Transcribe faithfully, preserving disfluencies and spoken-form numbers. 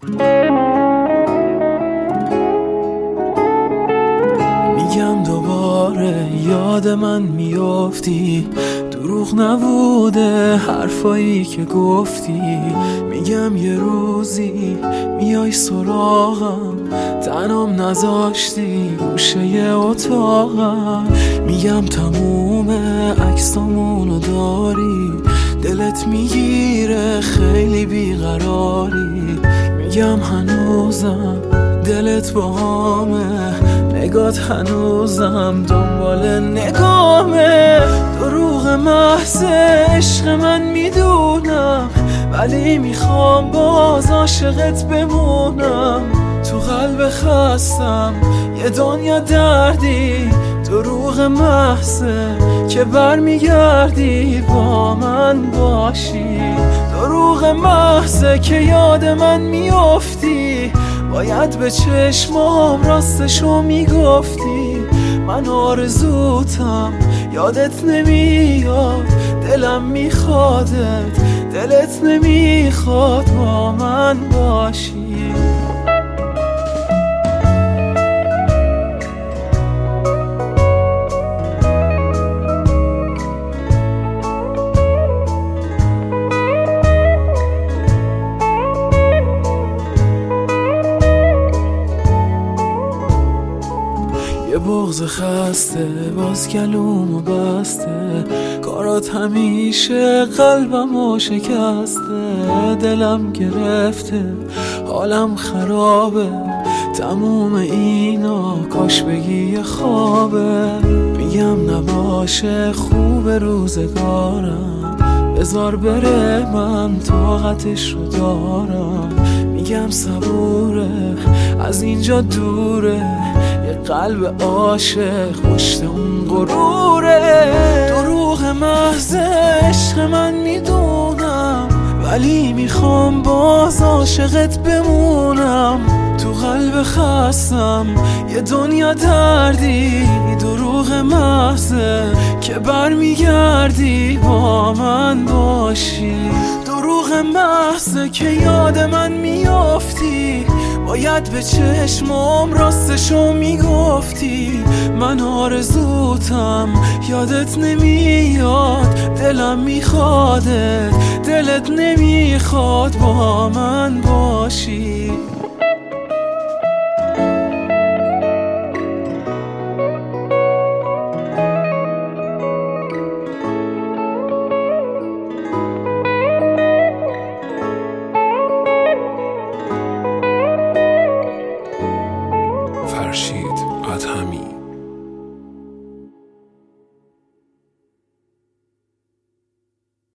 میگم دوباره یاد من میافتی، دروغ نبوده حرفایی که گفتی. میگم یه روزی میای سراغم، تنام نذاشتی گوشه اتاقم. میگم تموم عکسامونو داری، دلت میگیره خیلی بیقراری. میگم هنوزم دلت باهامه، نگات هنوزم دنبال نگامه. دروغ محض عشق من میدونم، ولی میخوام باز عاشقت بمونم. تو قلب خستم یه دنیا دردی، دروغ محضه که برمیگردی با من باشی. دروغ محضه که یاد من میافتی، باید به چشمام راستشو میگفتی. من آرزوتم یادت نمیاد، دلم میخوادت دلت نمیخواد با من باشی. یه بغض خسته باز کلومو بسته، کارات همیشه قلبمو شکسته. دلم گرفته حالم خرابه، تموم اینا کاش بگی یه خوابه. میگم نباشه خوب روزگارم، بذار بره من طاقتش رو دارم. میگم صبوره از اینجا دوره، یه قلب عاشق پشت اون غروره. دروغ محض عشق من میدونم، ولی میخوام باز عاشقت بمونم. تو قلب خستم یه دنیا دردی، دروغ محضه که برمیگردی با من باشی. دروغ محضه که یاد من میافتی، باید به چشمام راستشو میگفتی. من آرزوتم یادت نمیاد، دلم میخوادت دلت نمیخواد با من باشی. فرشید ادهمی.